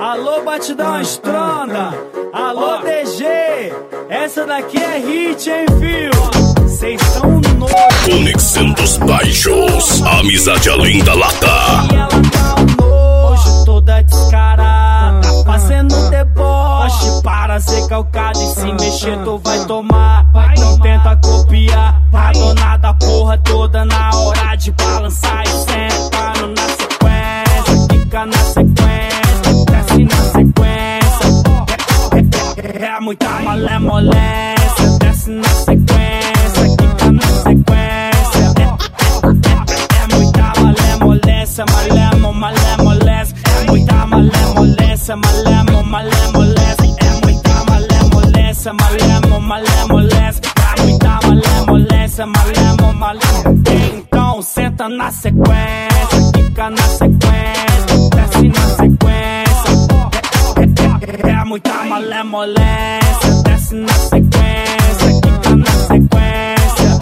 Alô, batidão estronda. Alô, DG. Essa daqui é hit, hein, fio? Cês tão novo. Conexão dos baixos. Amizade além da lata. E ela tá hoje toda descarada, fazendo deboche para ser calcada. E se mexer tu vai tomar. Não tenta copiar. A dona da porra toda na hora de balançar e sentando na sequência. Fica na sequência, desce na sequência. É muita malemolência. Desce na sequência, fica na sequência. É muita malemolência, malemolência. É muita malemolência, malemolência. É muita malemolência, malemolência. É muita malemolência, malemolência. Então senta na sequência, fica na sequência, desce na sequência. É muita malemolência, desce na sequência, fica na sequência.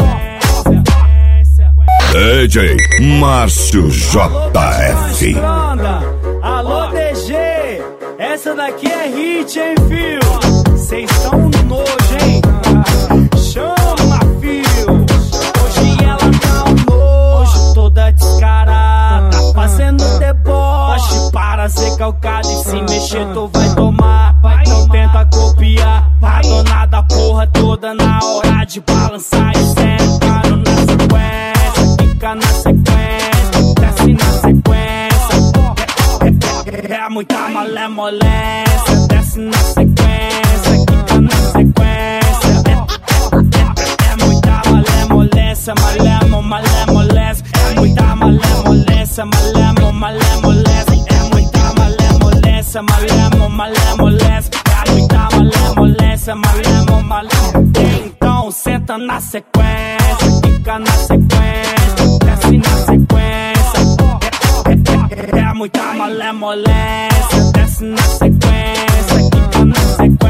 DJ Márcio JF. Alô, DG, essa daqui é hit, hein, fio? Cês tão nojo, hein? Chama, fio. Hoje ela tá nojo, toda descarada, fazendo deboche para ser calcada. E se mexer tu vai tomar. Não tenta copiar. A dona da porra toda na hora de balançar e sentando na sequência. Fica na sequência, desce na sequência. É muita malemolência. Desce na sequência, fica na sequência. É muita malemolência, malemolência. É muita malemolência, malemolência. É muita malemolência, malemolência. É muita malemolência, malemolência. Então senta na sequência, fica na sequência, desce na sequência. É muita malemolência, desce na sequência, fica na sequência.